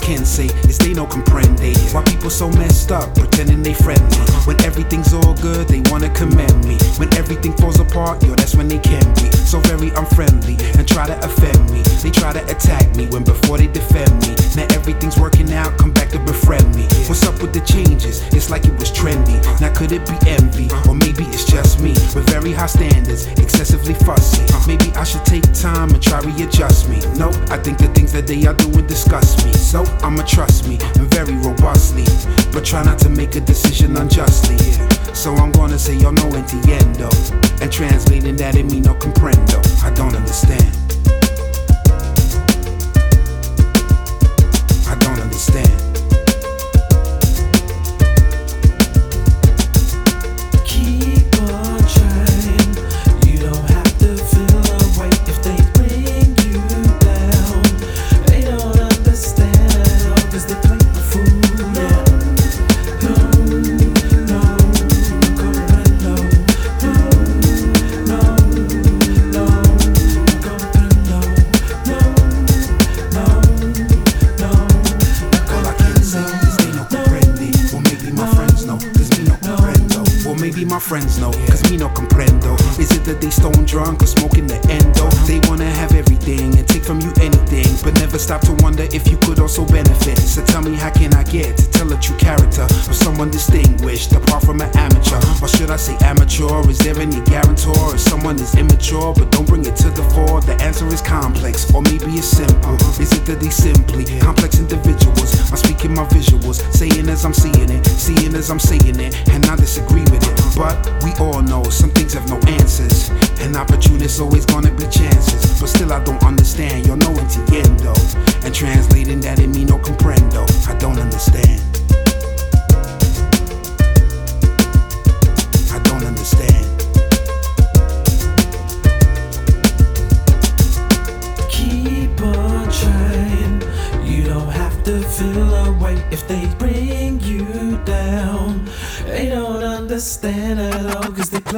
can say is they no comprende why people so messed up, pretending they friendly. When everything's all good, they wanna commend me. When everything falls apart, yo, that's when they can be so very unfriendly and try to offend me. They try to attack me when before they defend me. Now everything's working out, come back to befriend me. What's up with the changes? It's like it was trendy. Now could it be envy? Or maybe it's just me with very high standards, excessively fussy. Maybe I should take time and try readjust me. No, I think the things that they are doing disgust me. So I'ma trust me and very robustly, but try not to make a decision unjustly. So I'm gonna say yo no entiendo, and translating that it mean no comprendo. I don't understand. I don't understand. Keep on trying. You don't have to feel away if they bring you down. They don't understand at all 'cause they play the fool. Yeah. No, no, comprendo. No, no, no, comprendo. No, no, no. All I can say is they no comprende. Or maybe my friends know, 'cause me no comprendo. Or maybe my friends know, 'cause me no comprendo. Is it that they stone drunk or smoking the endo? They wanna have everything and take from you anything, but never stop to wonder if you could also benefit. So tell me, how can I get to tell the true character of someone distinguished apart from an amateur? Or should I say amateur? Is there any guarantor if someone is immature but don't bring it to the fore? The answer is complex, or maybe it's simple. Is it that they simply complex individuals? I'm speaking my visuals, saying as I'm seeing it, seeing as I'm saying it, and I disagree with it. But we all know some things have no answers, and opportunities always gonna be chances. But still I don't understand, yo no entiendo, and translating that it mean no comprendo. I don't understand. I don't understand. Keep on trying. You don't have to feel away if they bring you down. They don't understand at all 'cause they play